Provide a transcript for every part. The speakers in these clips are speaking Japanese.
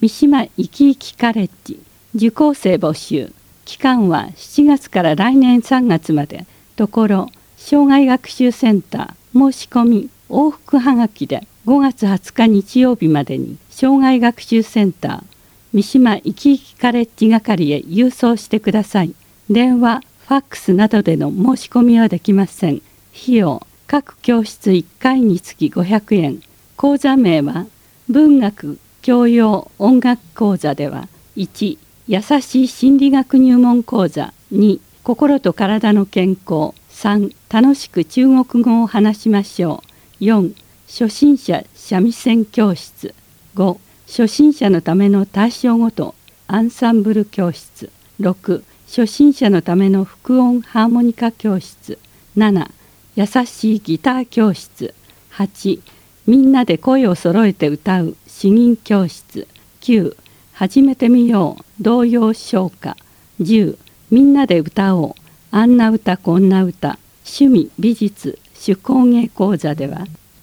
三島いきいきカレッジ受講生募集。期間は7月から来年3月まで。ところ障害学習センター申し込み往復はがきで5月20日日曜日までに障害学習センター三島いきいきカレッジ係へ郵送してください。電話、ファックスなどでの申し込みはできません。費用、各教室1回につき500円。講座名は文学教養音楽講座では1、優しい心理学入門講座、2、心と体の健康、3、楽しく中国語を話しましょう、4、初心者三味線教室、5、初心者のための対象ごとアンサンブル教室、6、初心者のための複音ハーモニカ教室、7、優しいギター教室、8、みんなで声を揃えて歌う詩吟教室、9、始めてみよう童謡唱歌、10、みんなで歌おうあんな歌こんな歌趣味美術手工芸講座では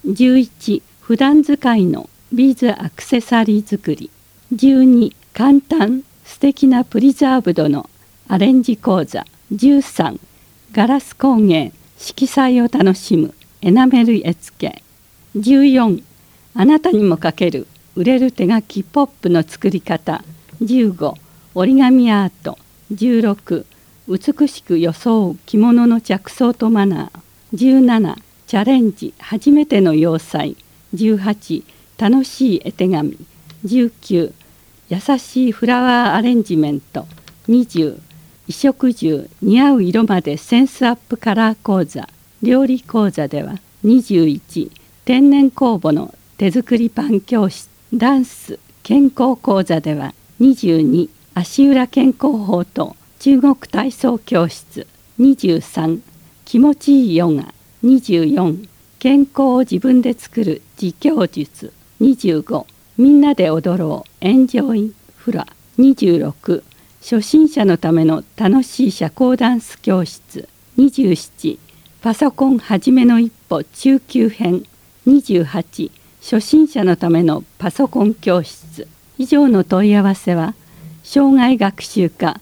11、普段使いのビーズアクセサリー作り、12、簡単素敵なプリザーブドのアレンジ講座、13、ガラス工芸色彩を楽しむエナメル絵付け、14、あなたにも描ける売れる手書きポップの作り方、15、折り紙アート、16、美しく装う着物の着想とマナー、17、チャレンジ初めての洋裁、18、楽しい絵手紙、19、優しいフラワーアレンジメント、20、衣食住似合う色までセンスアップカラー講座、料理講座では21、天然酵母の手作りパン教室、ダンス健康講座では22、足裏健康法と中国体操教室、23、気持ちいいヨガ、24、健康を自分で作る自供術、25、みんなで踊ろうエンジョイフラ、26、初心者のための楽しい社交ダンス教室、27、パソコンはじめの一歩中級編、28、初心者のためのパソコン教室。以上の問い合わせは障害学習課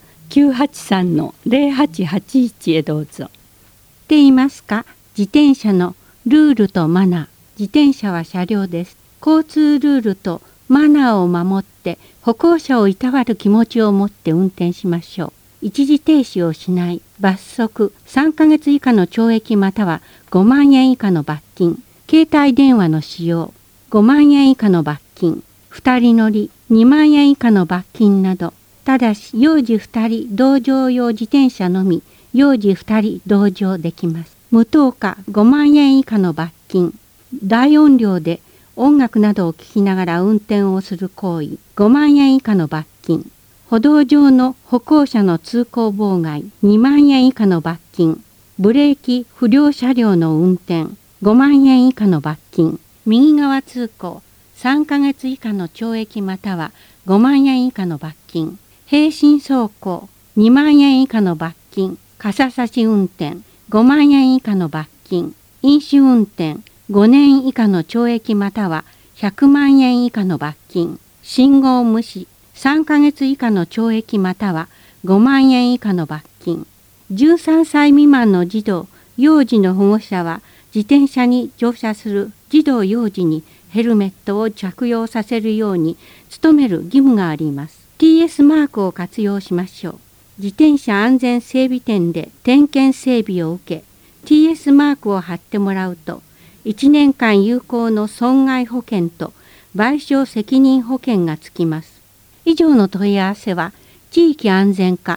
983-0881 へどうぞ。 って言いますか、自転車のルールとマナー。自転車は車両です。交通ルールとマナーを守って歩行者をいたわる気持ちを持って運転しましょう。一時停止をしない、罰則3ヶ月以下の懲役または5万円以下の罰金、携帯電話の使用5万円以下の罰金、2人乗り2万円以下の罰金など、ただし幼児2人同乗用自転車のみ幼児2人同乗できます。無灯火5万円以下の罰金、大音量で音楽などを聴きながら運転をする行為5万円以下の罰金、歩道上の歩行者の通行妨害2万円以下の罰金、ブレーキ不良車両の運転5万円以下の罰金、右側通行3ヶ月以下の懲役または5万円以下の罰金、平行走行2万円以下の罰金、傘差し運転5万円以下の罰金、飲酒運転5年以下の懲役または100万円以下の罰金、信号無視3ヶ月以下の懲役または5万円以下の罰金、13歳未満の児童幼児の保護者は自転車に乗車する児童幼児にヘルメットを着用させるように努める義務があります。TS マークを活用しましょう。自転車安全整備店で点検整備を受け TS マークを貼ってもらうと1年間有効の損害保険と賠償責任保険がつきます。以上の問い合わせは地域安全課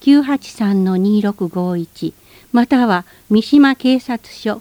983-2651 または三島警察署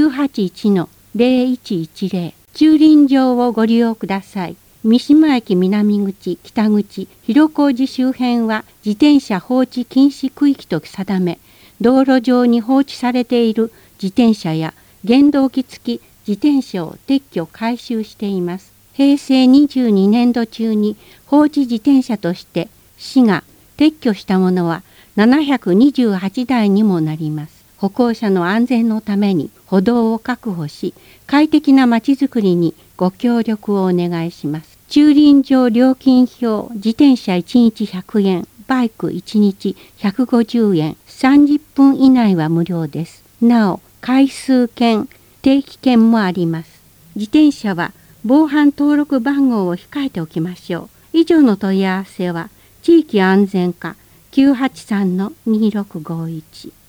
981-0110 駐輪場をご利用ください。三島駅南口、北口、広小路周辺は自転車放置禁止区域と定め、道路上に放置されている自転車や原動機付き自転車を撤去回収しています。平成22年度中に放置自転車として市が撤去したものは728台にもなります。歩行者の安全のために歩道を確保し、快適なまちづくりにご協力をお願いします。 駐輪場料金表、自転車1日100円、バイク1日150円、30分以内は無料です。なお、回数券、定期券もあります。自転車は防犯登録番号を控えておきましょう。以上の問い合わせは、地域安全課 983-2651。